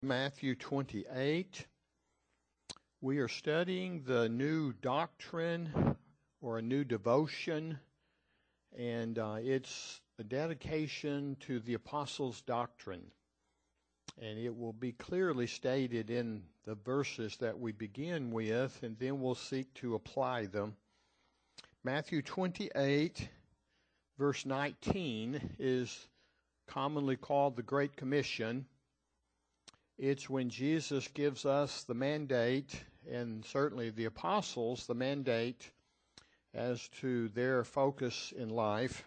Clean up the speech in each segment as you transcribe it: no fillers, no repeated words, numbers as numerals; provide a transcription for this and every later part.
Matthew 28. We are studying the new doctrine or a new devotion, and it's a dedication to the Apostles' doctrine. And it will be clearly stated in the verses that we begin with, and then we'll seek to apply them. Matthew 28, verse 19, is commonly called the Great Commission. It's when Jesus gives us the mandate, and certainly the apostles, the mandate as to their focus in life.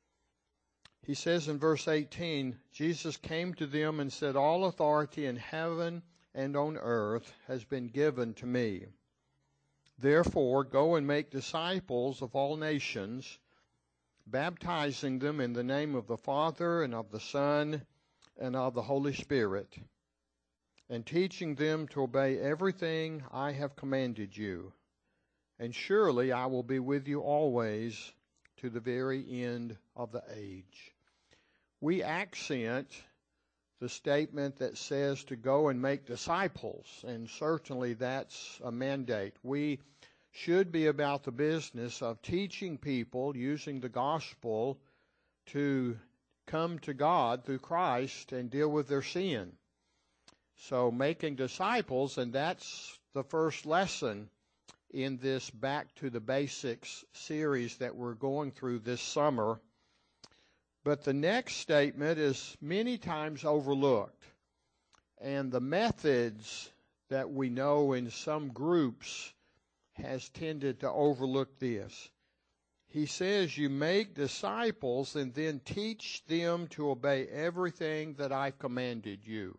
He says in verse 18, Jesus came to them and said, "All authority in heaven and on earth has been given to me. Therefore, go and make disciples of all nations, baptizing them in the name of the Father and of the Son and of the Holy Spirit, and teaching them to obey everything I have commanded you. And surely I will be with you always to the very end of the age." We accent the statement that says to go and make disciples, and certainly that's a mandate. We should be about the business of teaching people, using the gospel, to come to God through Christ and deal with their sin. So making disciples, and that's the first lesson in this Back to the Basics series that we're going through this summer. But the next statement is many times overlooked. And the methods that we know in some groups has tended to overlook this. He says you make disciples and then teach them to obey everything that I've commanded you.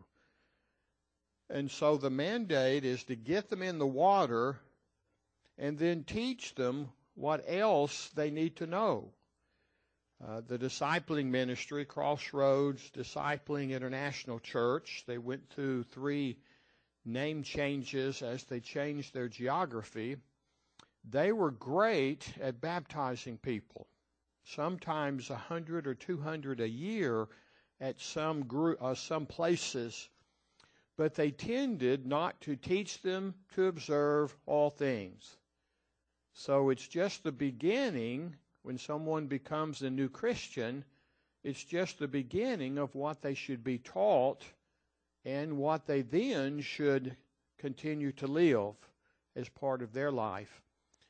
And so the mandate is to get them in the water and then teach them what else they need to know. The discipling ministry, Crossroads Discipling International Church, they went through 3 name changes as they changed their geography. They were great at baptizing people, sometimes 100 or 200 a year at some places. But they tended not to teach them to observe all things. So it's just the beginning, when someone becomes a new Christian, it's just the beginning of what they should be taught and what they then should continue to live as part of their life.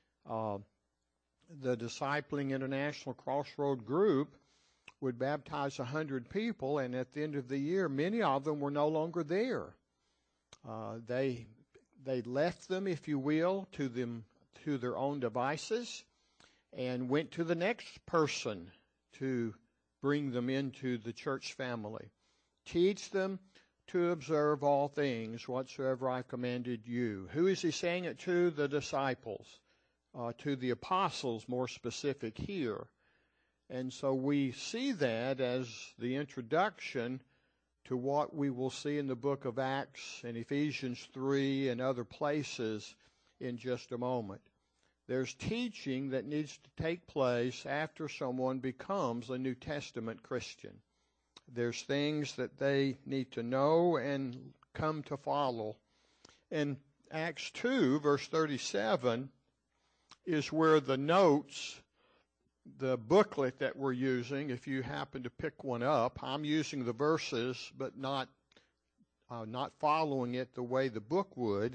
The Discipling International Crossroad Group would baptize 100 people, and at the end of the year, many of them were no longer there. They left them, if you will, to their own devices, and went to the next person to bring them into the church family. Teach them to observe all things whatsoever I've commanded you. Who is he saying it to? The disciples, to the apostles, more specific here. And so we see that as the introduction to what we will see in the book of Acts and Ephesians 3 and other places in just a moment. There's teaching that needs to take place after someone becomes a New Testament Christian. There's things that they need to know and come to follow. And Acts 2, verse 37, is where the notes, the booklet that we're using, if you happen to pick one up, I'm using the verses, but not following it the way the book would.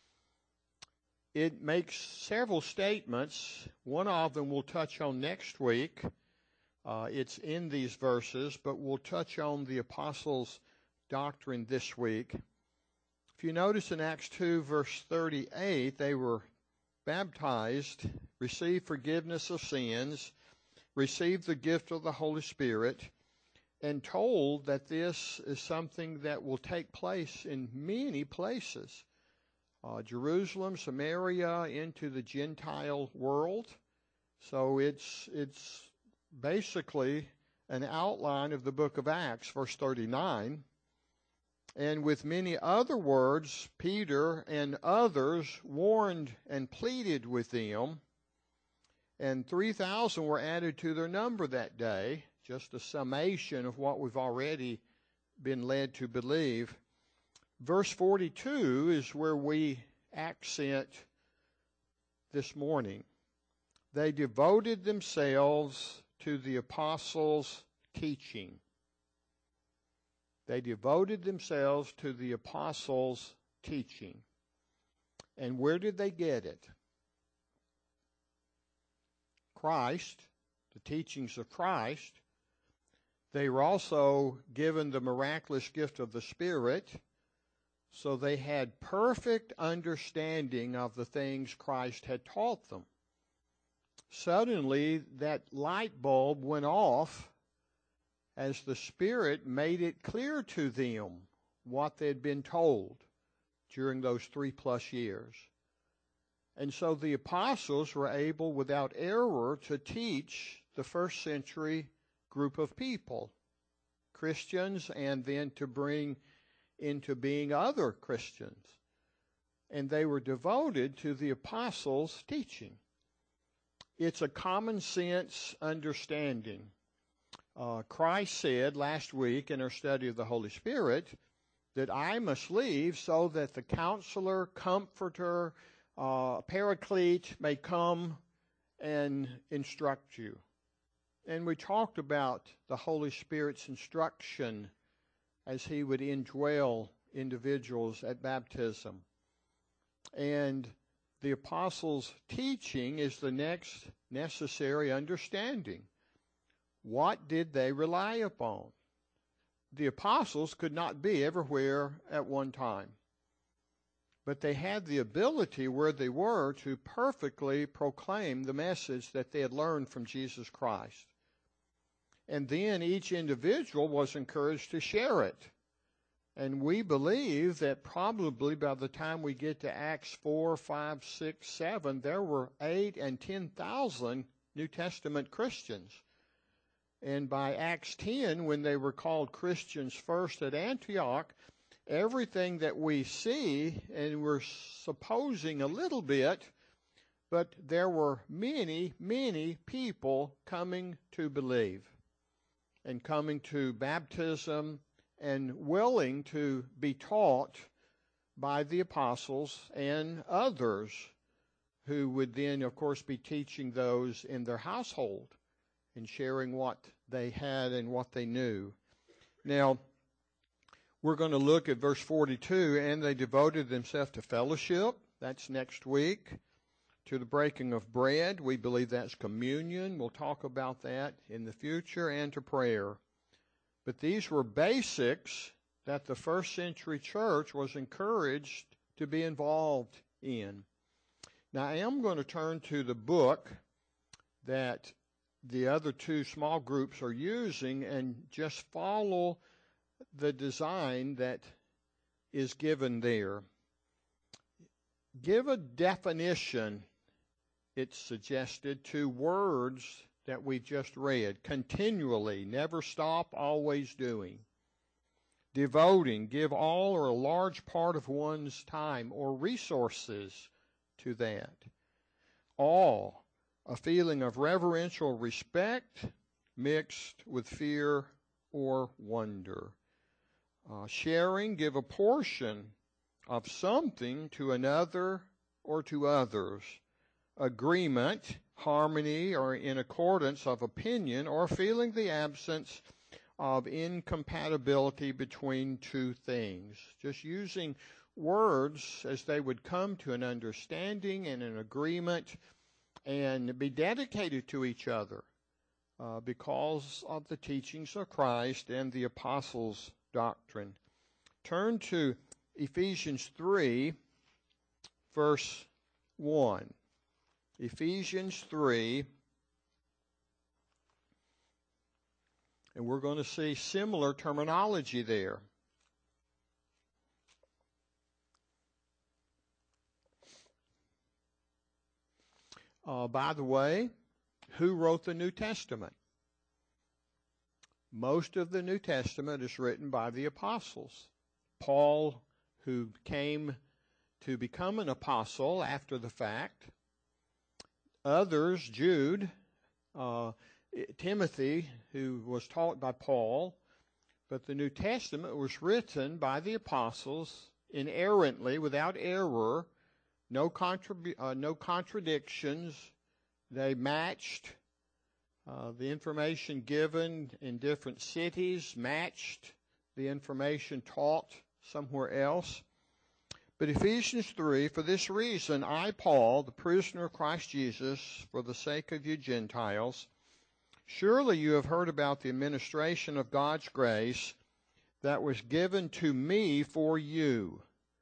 It makes several statements. One of them we'll touch on next week. It's in these verses, but we'll touch on the apostles' doctrine this week. If you notice in Acts 2, verse 38, they were baptized, received forgiveness of sins, received the gift of the Holy Spirit, and told that this is something that will take place in many places. Jerusalem, Samaria, into the Gentile world. So it's basically an outline of the book of Acts, verse 39. And with many other words, Peter and others warned and pleaded with them, and 3,000 were added to their number that day, just a summation of what we've already been led to believe. verse 42 is where we accent this morning. They devoted themselves to the apostles' teaching. They devoted themselves to the apostles' teaching. And where did they get it? Christ, the teachings of Christ. They were also given the miraculous gift of the Spirit, so they had perfect understanding of the things Christ had taught them. Suddenly, that light bulb went off as the Spirit made it clear to them what they had been told during those 3+ years. And so the apostles were able, without error, to teach the first century group of people, Christians, and then to bring into being other Christians. And they were devoted to the apostles' teaching. It's a common sense understanding. Christ said last week in our study of the Holy Spirit that I must leave so that the Counselor, Comforter, Paraclete may come and instruct you. And we talked about the Holy Spirit's instruction as He would indwell individuals at baptism. And the apostles' teaching is the next necessary understanding. What did they rely upon? The apostles could not be everywhere at one time, but they had the ability where they were to perfectly proclaim the message that they had learned from Jesus Christ. And then each individual was encouraged to share it. And we believe that probably by the time we get to Acts 4, 5, 6, 7, there were 8,000 and 10,000 New Testament Christians. And by Acts 10, when they were called Christians first at Antioch, everything that we see, and we're supposing a little bit, but there were many, many people coming to believe and coming to baptism and willing to be taught by the apostles and others who would then, of course, be teaching those in their household and sharing what they had and what they knew. Now, we're going to look at verse 42, and they devoted themselves to fellowship. That's next week. To the breaking of bread. We believe that's communion. We'll talk about that in the future, and to prayer. But these were basics that the first century church was encouraged to be involved in. Now, I am going to turn to the book that the other two small groups are using and just follow the design that is given there. Give a definition, it's suggested, to words that we've just read. Continually, never stop, always doing. Devoting, give all or a large part of one's time or resources to that. Awe, a feeling of reverential respect mixed with fear or wonder. Sharing, give a portion of something to another or to others. Agreement, harmony, or in accordance of opinion, or feeling the absence of incompatibility between two things. Just using words as they would come to an understanding and an agreement and be dedicated to each other because of the teachings of Christ and the apostles' doctrine. Turn to Ephesians 3, verse 1. Ephesians 3, and we're going to see similar terminology there. By the way, who wrote the New Testament? Most of the New Testament is written by the apostles. Paul, who came to become an apostle after the fact. Others, Jude, Timothy, who was taught by Paul. But the New Testament was written by the apostles inerrantly, without error, no contradictions. They matched the information given in different cities, matched the information taught somewhere else. But Ephesians 3, for this reason, I, Paul, the prisoner of Christ Jesus, for the sake of you Gentiles, surely you have heard about the administration of God's grace that was given to me for you.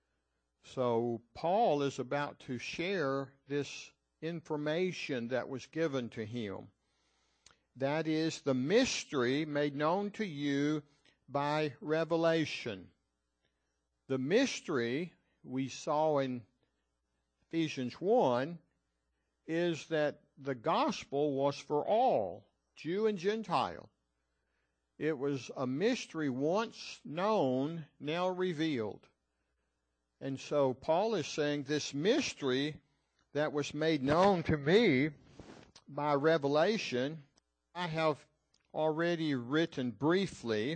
So Paul is about to share this information that was given to him. That is the mystery made known to you by revelation. The mystery we saw in Ephesians 1 is that the gospel was for all, Jew and Gentile. It was a mystery once known, now revealed. And so Paul is saying this mystery that was made known to me by revelation, I have already written briefly.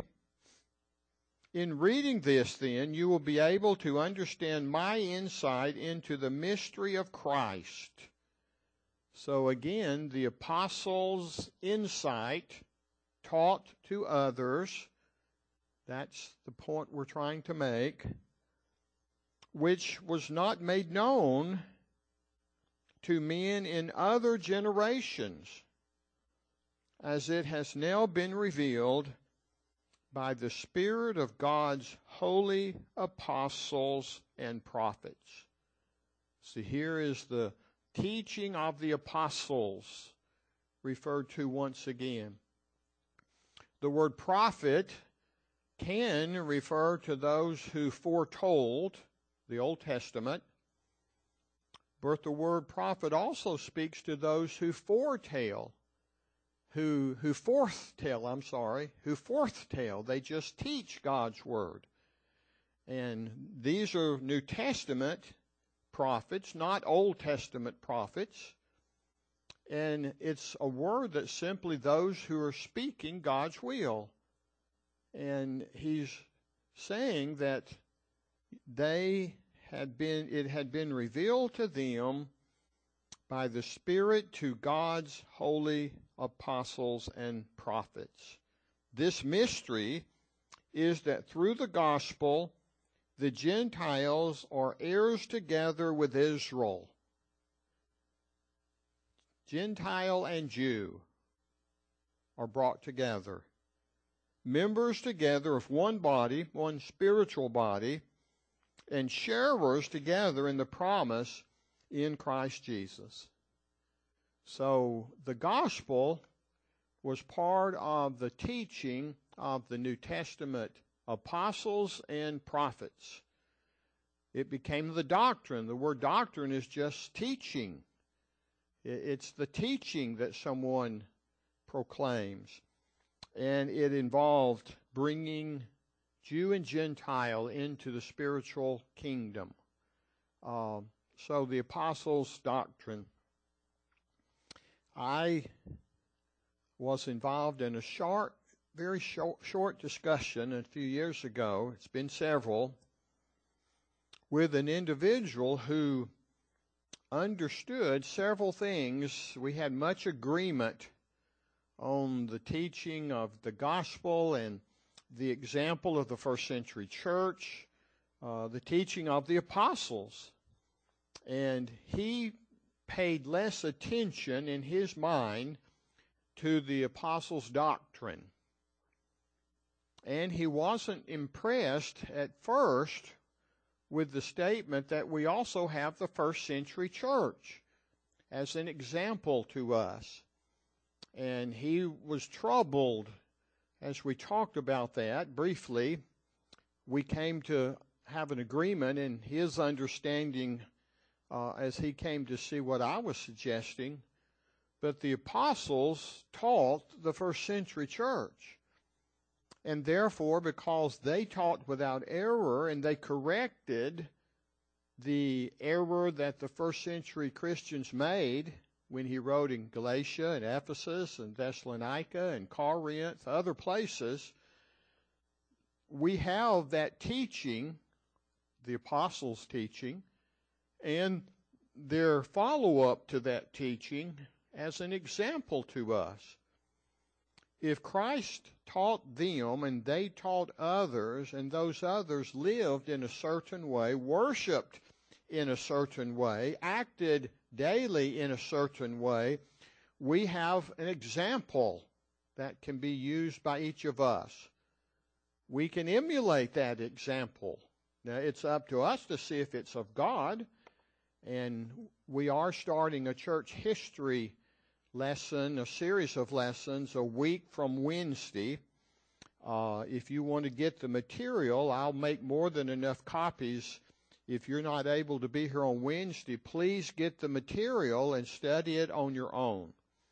In reading this, then, you will be able to understand my insight into the mystery of Christ. So again, the apostles' insight taught to others, that's the point we're trying to make, which was not made known to men in other generations, as it has now been revealed by the Spirit of God's holy apostles and prophets. See, here is the teaching of the apostles referred to once again. The word prophet can refer to those who foretold the Old Testament, but the word prophet also speaks to those who foretell. Who forthtell. They just teach God's word. And these are New Testament prophets, not Old Testament prophets. And it's a word that's simply those who are speaking God's will. And he's saying that it had been revealed to them by the Spirit to God's holy apostles and prophets. This mystery is that through the gospel, the Gentiles are heirs together with Israel. Gentile and Jew are brought together. Members together of one body, one spiritual body, and sharers together in the promise in Christ Jesus. So the gospel was part of the teaching of the New Testament apostles and prophets. It became the doctrine. The word doctrine is just teaching. It's the teaching that someone proclaims. And it involved bringing Jew and Gentile into the spiritual kingdom. So the apostles' doctrine. I was involved in a very short discussion a few years ago, it's been several, with an individual who understood several things. We had much agreement on the teaching of the gospel and the example of the first century church, the teaching of the apostles. And he paid less attention in his mind to the apostles' doctrine. And he wasn't impressed at first with the statement that we also have the first century church as an example to us. And he was troubled as we talked about that briefly. We came to have an agreement in his understanding as he came to see what I was suggesting. But the apostles taught the first century church. And therefore, because they taught without error and they corrected the error that the first century Christians made when he wrote in Galatia and Ephesus and Thessalonica and Corinth, other places, we have that teaching the apostles' teaching and their follow-up to that teaching as an example to us. If Christ taught them and they taught others, and those others lived in a certain way, worshiped in a certain way, acted daily in a certain way, we have an example that can be used by each of us. We can emulate that example. Now, it's up to us to see if it's of God, and we are starting a church history lesson, a series of lessons, a week from Wednesday. If you want to get the material, I'll make more than enough copies. If you're not able to be here on Wednesday, please get the material and study it on your own.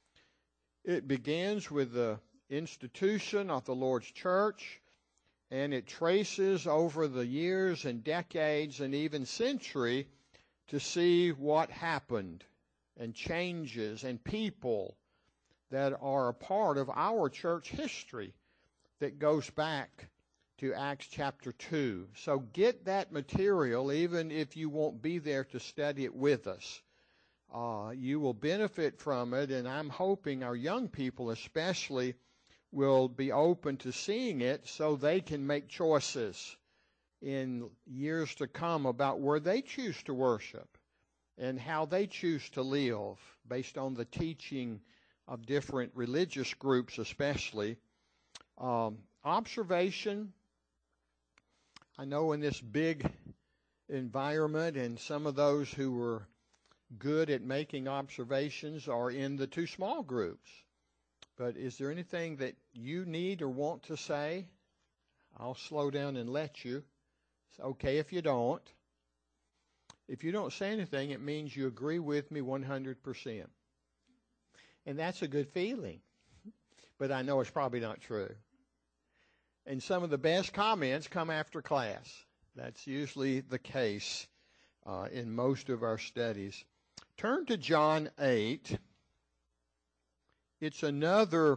It begins with the institution of the Lord's church, and it traces over the years and decades and even century to see what happened and changes and people that are a part of our church history that goes back to Acts chapter 2. So get that material even if you won't be there to study it with us. You will benefit from it, and I'm hoping our young people especially will be open to seeing it so they can make choices in years to come about where they choose to worship and how they choose to live based on the teaching of different religious groups especially. Observation, I know in this big environment, and some of those who were good at making observations are in the two small groups. But is there anything that you need or want to say? I'll slow down and let you. It's okay if you don't. If you don't say anything, it means you agree with me 100%. And that's a good feeling. But I know it's probably not true. And some of the best comments come after class. That's usually the case in most of our studies. Turn to John 8. It's another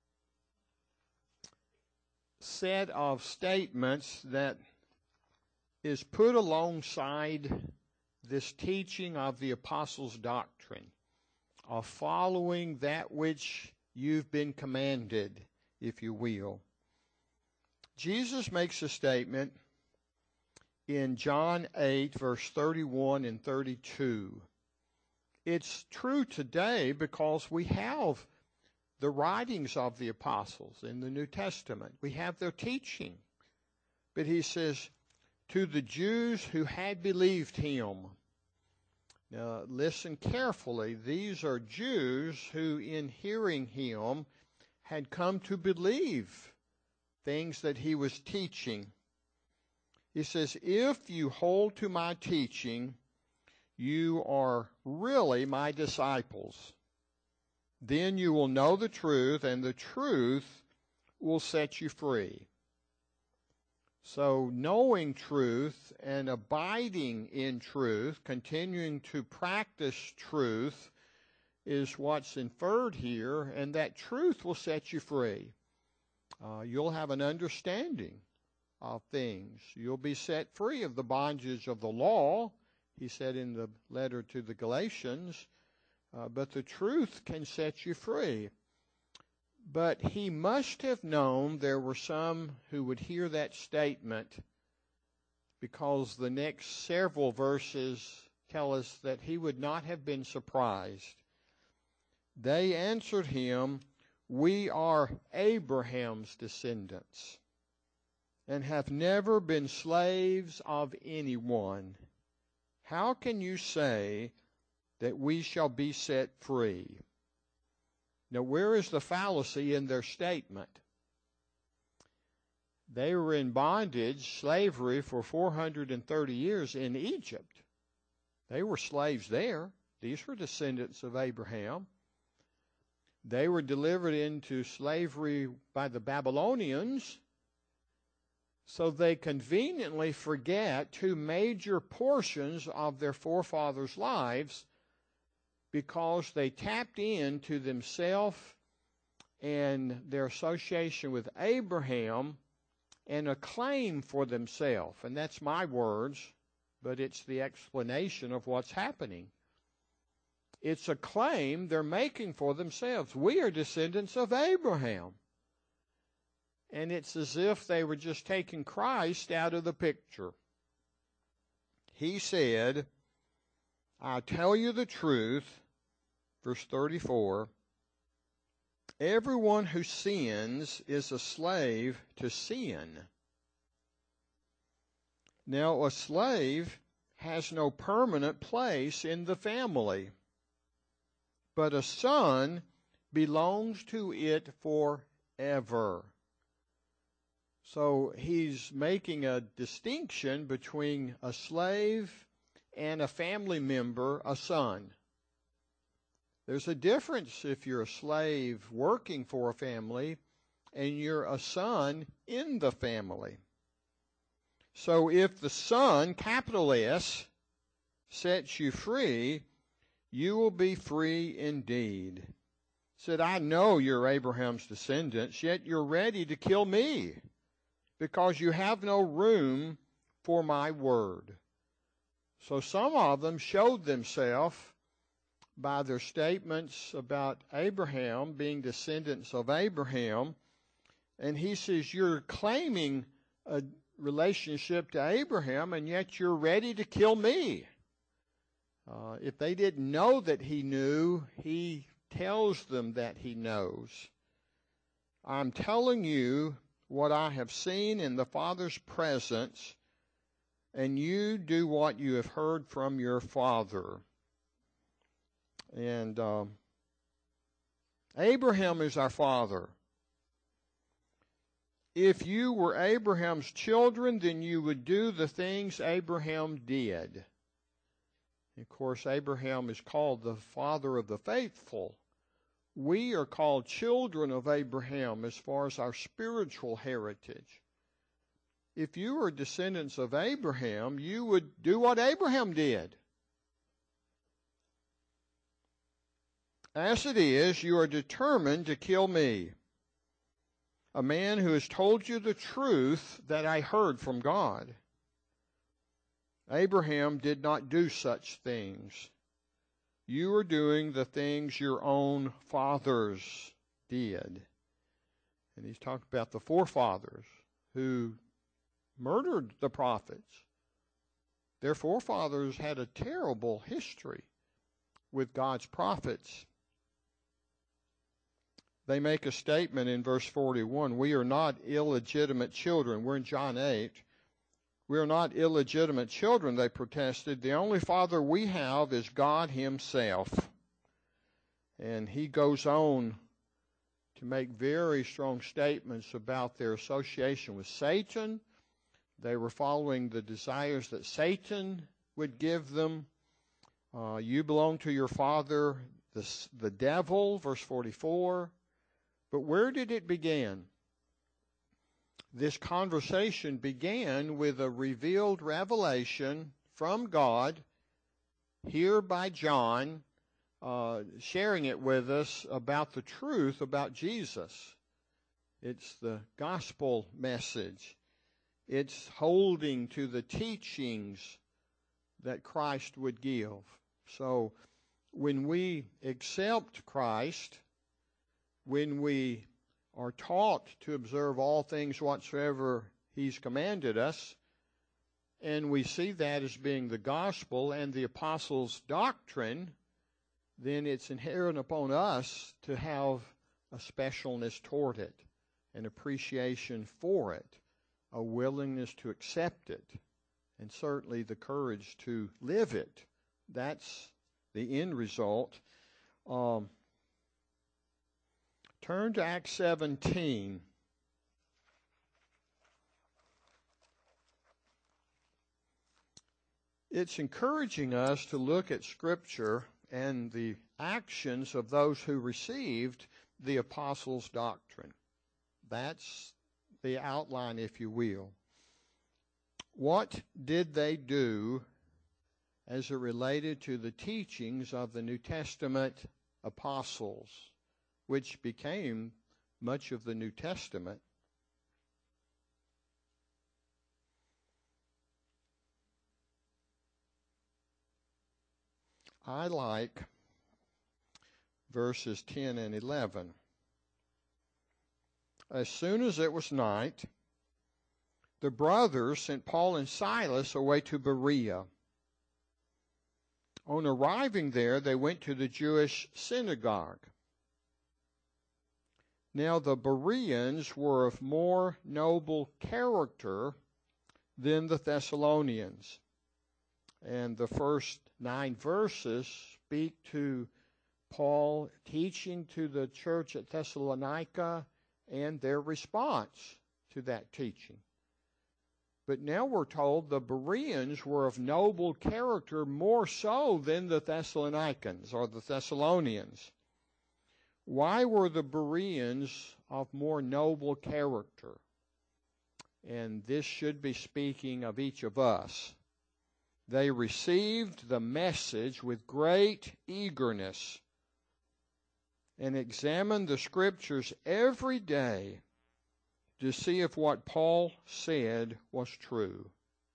set of statements that is put alongside this teaching of the apostles' doctrine, of following that which you've been commanded, if you will. Jesus makes a statement in John 8, verse 31 and 32. It's true today because we have the writings of the apostles in the New Testament. We have their teaching. But he says, to the Jews who had believed him. Now, listen carefully. These are Jews who, in hearing him, had come to believe things that he was teaching. He says, if you hold to my teaching, you are really my disciples. Then you will know the truth, and the truth will set you free. So knowing truth and abiding in truth, continuing to practice truth, is what's inferred here, and that truth will set you free. You'll have an understanding of things. You'll be set free of the bondage of the law, he said in the letter to the Galatians, but the truth can set you free. But he must have known there were some who would hear that statement, because the next several verses tell us that he would not have been surprised. They answered him, we are Abraham's descendants and have never been slaves of anyone. How can you say that we shall be set free? Now, where is the fallacy in their statement? They were in bondage, slavery, for 430 years in Egypt. They were slaves there. These were descendants of Abraham. They were delivered into slavery by the Babylonians. So they conveniently forget two major portions of their forefathers' lives because they tapped into themselves and their association with Abraham and a claim for themselves. And that's my words. but it's the explanation of what's happening. It's a claim they're making for themselves. We are descendants of Abraham. And it's as if they were just taking Christ out of the picture. He said, I tell you the truth, verse 34, everyone who sins is a slave to sin. Now, a slave has no permanent place in the family, but a son belongs to it forever. So he's making a distinction between a slave and a family member, a son. There's a difference if you're a slave working for a family and you're a son in the family. So if the Son, capital S, sets you free, you will be free indeed. Said, I know you're Abraham's descendants, yet you're ready to kill me, because you have no room for my word. So some of them showed themselves by their statements about Abraham being descendants of Abraham. And he says, you're claiming a relationship to Abraham, and yet you're ready to kill me. If they didn't know that he knew, he tells them that he knows. I'm telling you what I have seen in the Father's presence, and you do what you have heard from your father. And Abraham is our father. If you were Abraham's children, then you would do the things Abraham did. Of course, Abraham is called the father of the faithful. We are called children of Abraham as far as our spiritual heritage. If you were descendants of Abraham, you would do what Abraham did. As it is, you are determined to kill me, a man who has told you the truth that I heard from God. Abraham did not do such things. You are doing the things your own fathers did. And he's talking about the forefathers who murdered the prophets. Their forefathers had a terrible history with God's prophets. They make a statement in verse 41, we are not illegitimate children. We're in John 8. We are not illegitimate children, they protested. The only father we have is God himself. And he goes on to make very strong statements about their association with Satan. They were following the desires that Satan would give them. You belong to your father, the devil, verse 44. But where did it begin? This conversation began with a revealed revelation from God, here by John, sharing it with us about the truth about Jesus. It's the gospel message. It's holding to the teachings that Christ would give. So when we accept Christ, when we are taught to observe all things whatsoever he's commanded us, and we see that as being the gospel and the apostles' doctrine, then it's inherent upon us to have a specialness toward it, an appreciation for it, a willingness to accept it, and certainly the courage to live it. That's the end result. Turn to Acts 17. It's encouraging us to look at Scripture and the actions of those who received the apostles' doctrine. That's the outline, if you will. What did they do as it related to the teachings of the New Testament apostles, which became much of the New Testament? I like verses 10 and 11. As soon as it was night, the brothers sent Paul and Silas away to Berea. On arriving there, they went to the Jewish synagogue. Now the Bereans were of more noble character than the Thessalonians. And the first 9 verses speak to Paul teaching to the church at Thessalonica and their response to that teaching. But now we're told the Bereans were of noble character more so than the Thessalonians or the Thessalonians. Why were the Bereans of more noble character? And this should be speaking of each of us. They received the message with great eagerness and examined the Scriptures every day to see if what Paul said was true.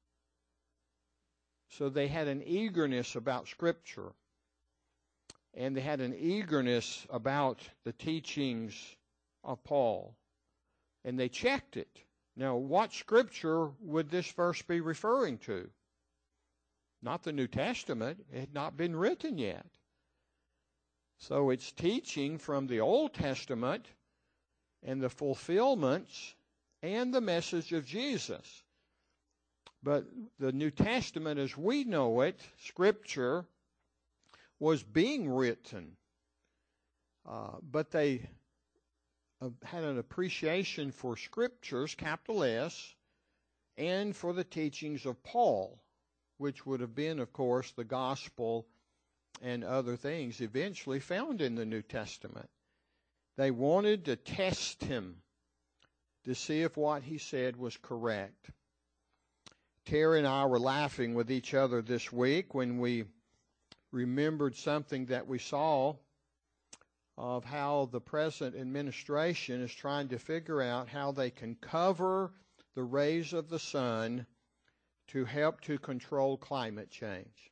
So they had an eagerness about Scripture, and they had an eagerness about the teachings of Paul, and they checked it. Now, what Scripture would this verse be referring to? Not the New Testament. It had not been written yet. So it's teaching from the Old Testament and the fulfillments and the message of Jesus. But the New Testament, as we know it, Scripture, was being written. But they had an appreciation for Scriptures, capital S, and for the teachings of Paul, which would have been, of course, the gospel and other things eventually found in the New Testament. They wanted to test him to see if what he said was correct. Terry and I were laughing with each other this week when we remembered something that we saw of how the present administration is trying to figure out how they can cover the rays of the sun to help to control climate change.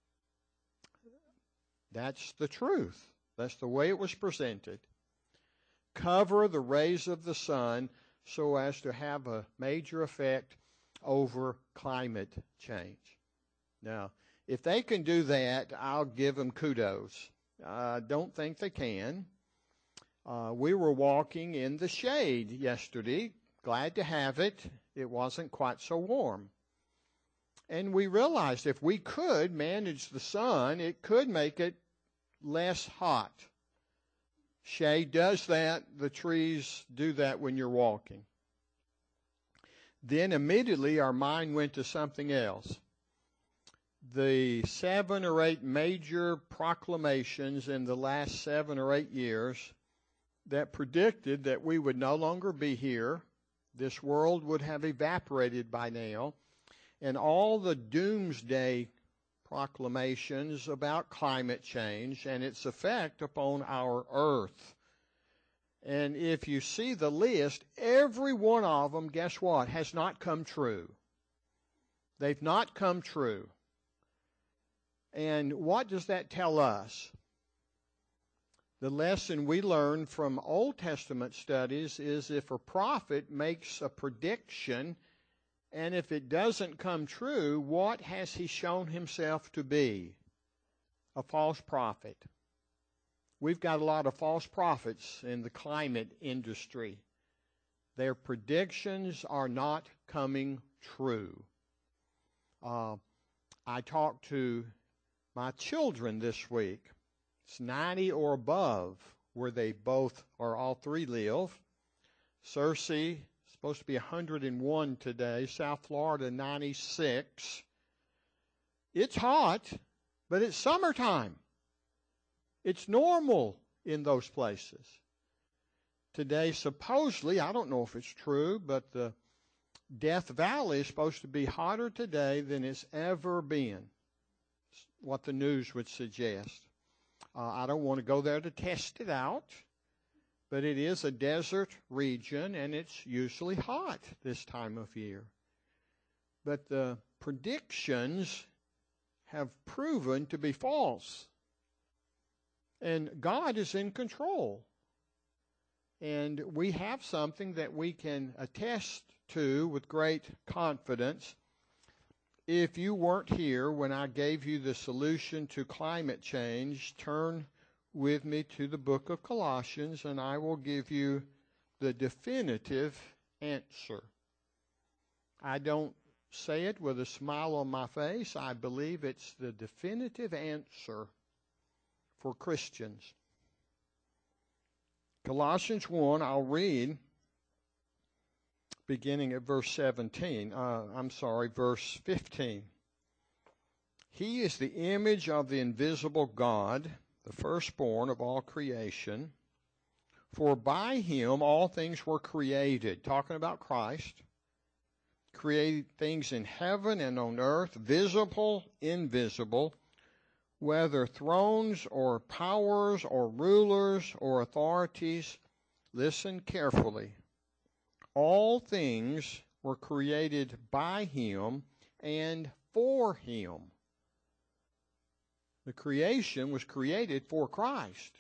That's the truth. That's the way it was presented. Cover the rays of the sun so as to have a major effect over climate change. Now, if they can do that, I'll give them kudos. I don't think they can. We were walking in the shade yesterday. Glad to have it. It wasn't quite so warm. And we realized if we could manage the sun, it could make it less hot. Shade does that. The trees do that when you're walking. Then immediately our mind went to something else. The 7 or 8 major proclamations in the last 7 or 8 years that predicted that we would no longer be here, this world would have evaporated by now, and all the doomsday proclamations about climate change and its effect upon our earth. And if you see the list, every one of them, guess what, has not come true. They've not come true. And what does that tell us? The lesson we learn from Old Testament studies is if a prophet makes a prediction, and if it doesn't come true, what has he shown himself to be? A false prophet. We've got a lot of false prophets in the climate industry. Their predictions are not coming true. I talked to my children this week. It's 90 or above where they both or all three live. Searcy, supposed to be 101 today. South Florida, 96. It's hot, but it's summertime. It's normal in those places. Today, supposedly, I don't know if it's true, but the Death Valley is supposed to be hotter today than it's ever been. What the news would suggest. I don't want to go there to test it out, but it is a desert region, and it's usually hot this time of year. But the predictions have proven to be false. And God is in control. And we have something that we can attest to with great confidence. If you weren't here when I gave you the solution to climate change, turn with me to the book of Colossians, and I will give you the definitive answer. I don't say it with a smile on my face. I believe it's the definitive answer for Christians. Colossians 1, I'll read beginning at verse 15. He is the image of the invisible God, the firstborn of all creation. For by him all things were created. Talking about Christ. Created things in heaven and on earth, visible, invisible, whether thrones or powers or rulers or authorities. Listen carefully. All things were created by him and for him. The creation was created for Christ.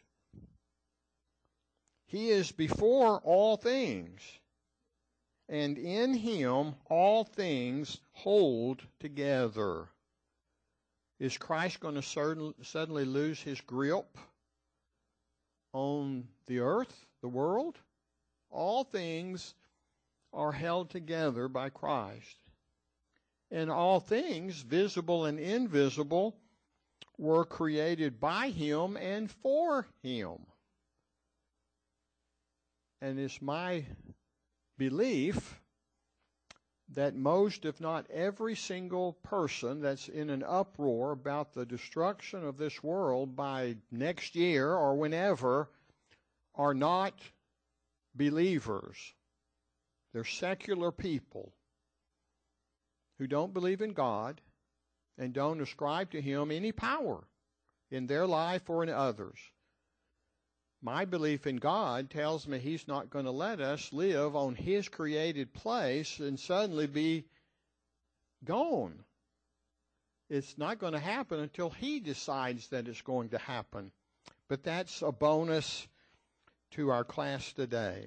He is before all things, and in him all things hold together. Is Christ going to suddenly lose his grip on the earth, the world? All things are held together by Christ. And all things, visible and invisible, were created by him and for him. And it's my belief that most, if not every single person that's in an uproar about the destruction of this world by next year or whenever are not believers. They're secular people who don't believe in God and don't ascribe to him any power in their life or in others. My belief in God tells me he's not going to let us live on his created place and suddenly be gone. It's not going to happen until he decides that it's going to happen. But that's a bonus to our class today.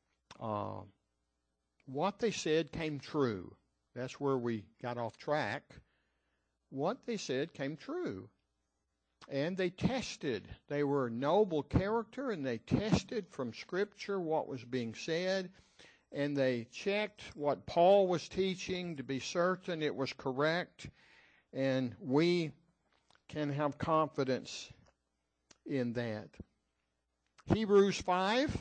What they said came true. That's where we got off track. What they said came true. And they tested. They were a noble character, and they tested from Scripture what was being said, and they checked what Paul was teaching to be certain it was correct, and we can have confidence in that. Hebrews 5,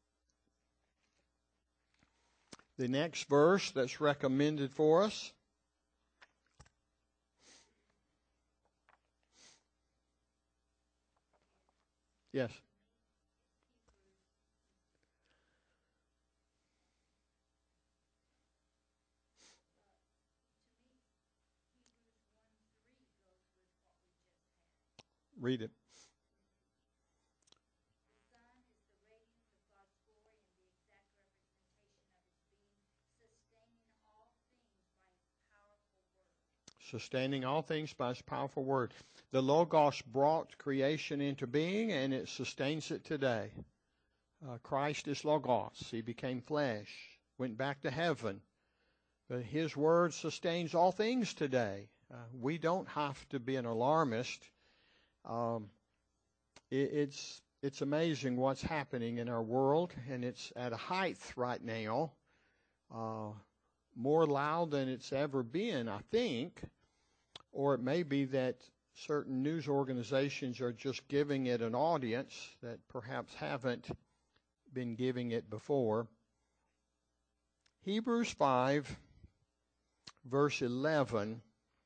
the next verse that's recommended for us. Yes. Read it. Sustaining all things by his powerful word. The Logos brought creation into being, and it sustains it today. Christ is Logos. He became flesh, went back to heaven. But his word sustains all things today. We don't have to be an alarmist. It's amazing what's happening in our world, and it's at a height right now, more loud than it's ever been, I think. Or it may be that certain news organizations are just giving it an audience that perhaps haven't been giving it before. Hebrews 5, verse 11.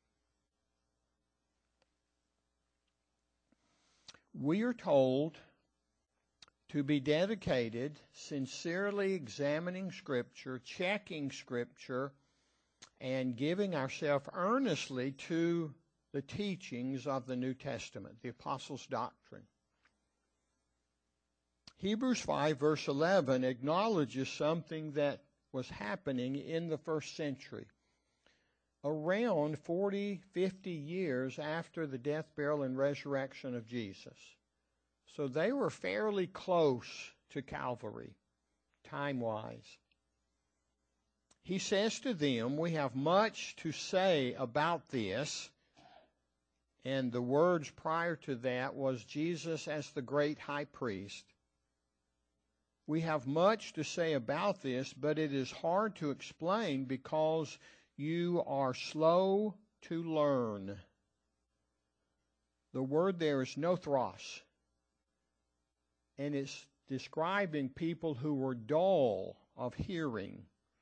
We are told to be dedicated, sincerely examining Scripture, checking Scripture, and giving ourselves earnestly to the teachings of the New Testament, the Apostles' doctrine. Hebrews 5, verse 11 acknowledges something that was happening in the first century. Around 40, 50 years after the death, burial, and resurrection of Jesus. So they were fairly close to Calvary, time-wise. He says to them, we have much to say about this. And the words prior to that was Jesus as the great high priest. We have much to say about this, but it is hard to explain because you are slow to learn. The word there is nothros, and it's describing people who were dull of hearing,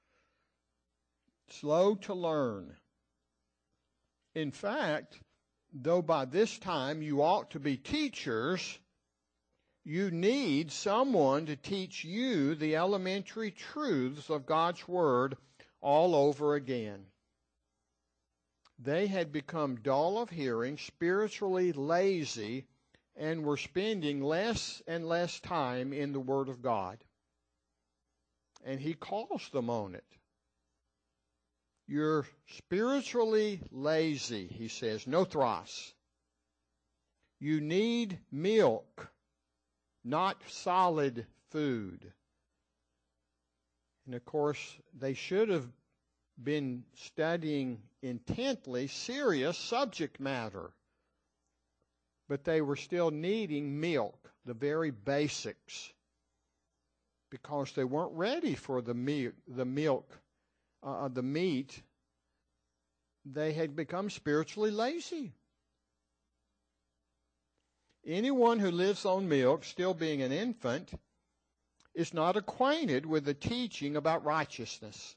slow to learn. In fact, though by this time you ought to be teachers, you need someone to teach you the elementary truths of God's Word all over again. They had become dull of hearing, spiritually lazy, and were spending less and less time in the Word of God. And he calls them on it. You're spiritually lazy, he says, nothros. You need milk, not solid food. And of course, they should have been studying intently serious subject matter. But they were still needing milk, the very basics, because they weren't ready for the meat. They had become spiritually lazy. Anyone who lives on milk, still being an infant, is not acquainted with the teaching about righteousness.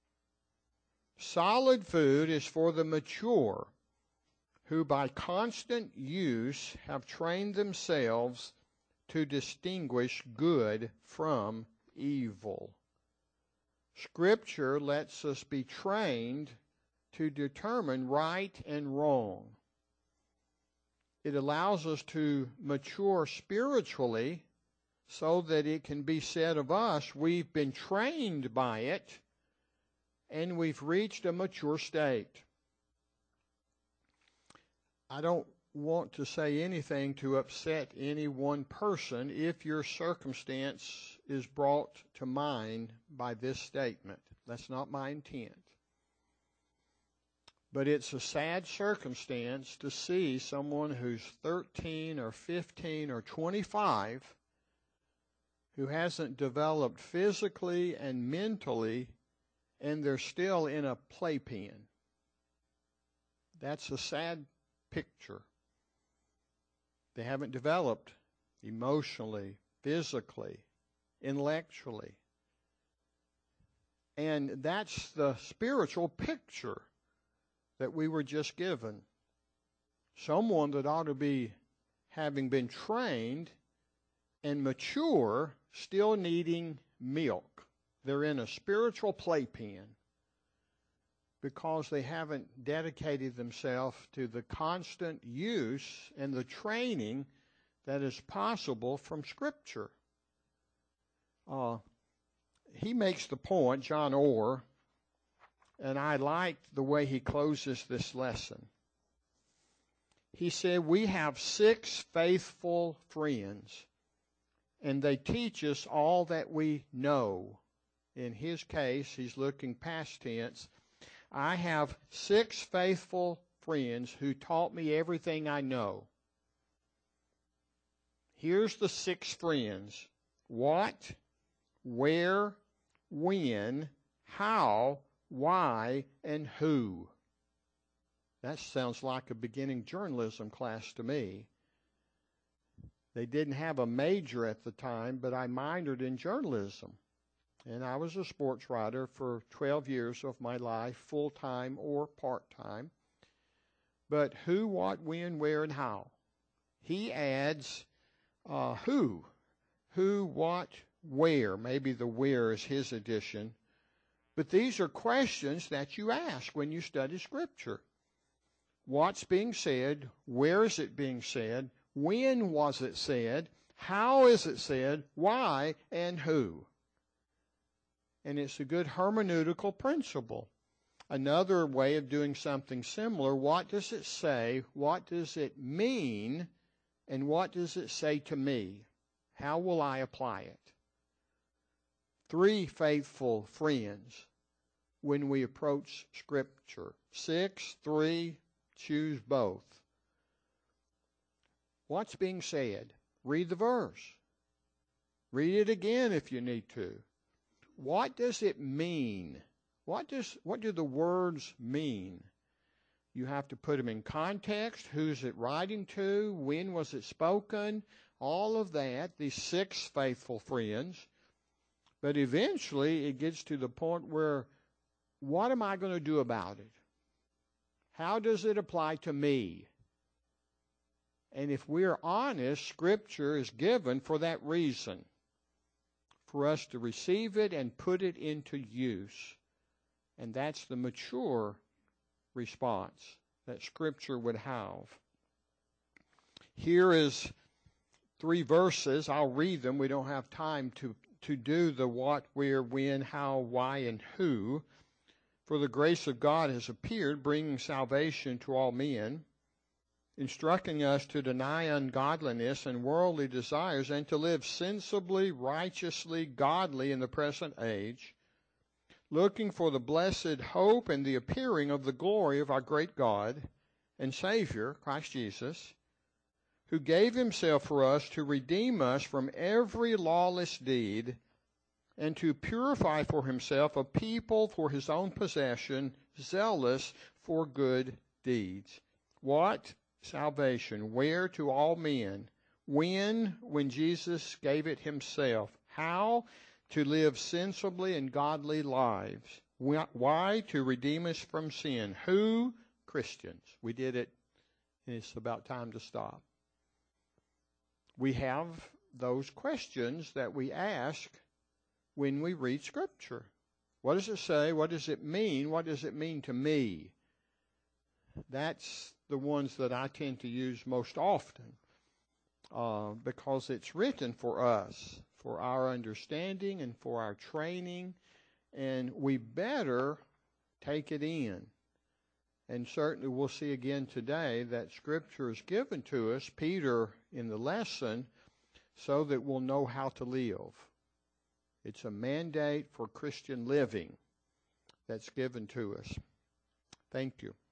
Solid food is for the mature, who by constant use have trained themselves to distinguish good from evil. Scripture lets us be trained to determine right and wrong. It allows us to mature spiritually so that it can be said of us, we've been trained by it and we've reached a mature state. I don't want to say anything to upset any one person if your circumstance is brought to mind by this statement. That's not my intent. But it's a sad circumstance to see someone who's 13 or 15 or 25 who hasn't developed physically and mentally, and they're still in a playpen. That's a sad picture. They haven't developed emotionally, physically, intellectually. And that's the spiritual picture that we were just given. Someone that ought to be having been trained and mature, still needing milk. They're in a spiritual playpen because they haven't dedicated themselves to the constant use and the training that is possible from Scripture. He makes the point, John Orr, and I like the way he closes this lesson. He said, we have 6 faithful friends, and they teach us all that we know. In his case, he's looking past tense. I have 6 faithful friends who taught me everything I know. Here's the 6 friends. What, where, when, how, why, and who. That sounds like a beginning journalism class to me. They didn't have a major at the time, but I minored in journalism. And I was a sports writer for 12 years of my life, full-time or part-time. But who, what, when, where, and how. He adds who. Who, what, where. Maybe the where is his addition. But these are questions that you ask when you study Scripture. What's being said? Where is it being said? When was it said? How is it said? Why and who? And it's a good hermeneutical principle. Another way of doing something similar, what does it say? What does it mean? And what does it say to me? How will I apply it? 3 faithful friends when we approach Scripture. 6, 3, choose both. What's being said? Read the verse. Read it again if you need to. What does it mean? What do the words mean? You have to put them in context. Who's it writing to? When was it spoken? All of that, these 6 faithful friends. But eventually it gets to the point where, what am I going to do about it? How does it apply to me? And if we're honest, Scripture is given for that reason, for us to receive it and put it into use. And that's the mature response that Scripture would have. Here is 3 verses. I'll read them. We don't have time to do the what, where, when, how, why, and who. For the grace of God has appeared, bringing salvation to all men, instructing us to deny ungodliness and worldly desires, and to live sensibly, righteously, godly in the present age, looking for the blessed hope and the appearing of the glory of our great God and Savior, Christ Jesus, who gave himself for us to redeem us from every lawless deed, and to purify for himself a people for his own possession, zealous for good deeds. What? Salvation. Where? To all men. When? When Jesus gave it himself. How? To live sensibly and godly lives. Why? To redeem us from sin. Who? Christians. We did it, and it's about time to stop. We have those questions that we ask when we read Scripture. What does it say? What does it mean? What does it mean to me? That's the ones that I tend to use most often because it's written for us, for our understanding and for our training, and we better take it in. And certainly we'll see again today that Scripture is given to us, Peter in the lesson, so that we'll know how to live. It's a mandate for Christian living that's given to us. Thank you.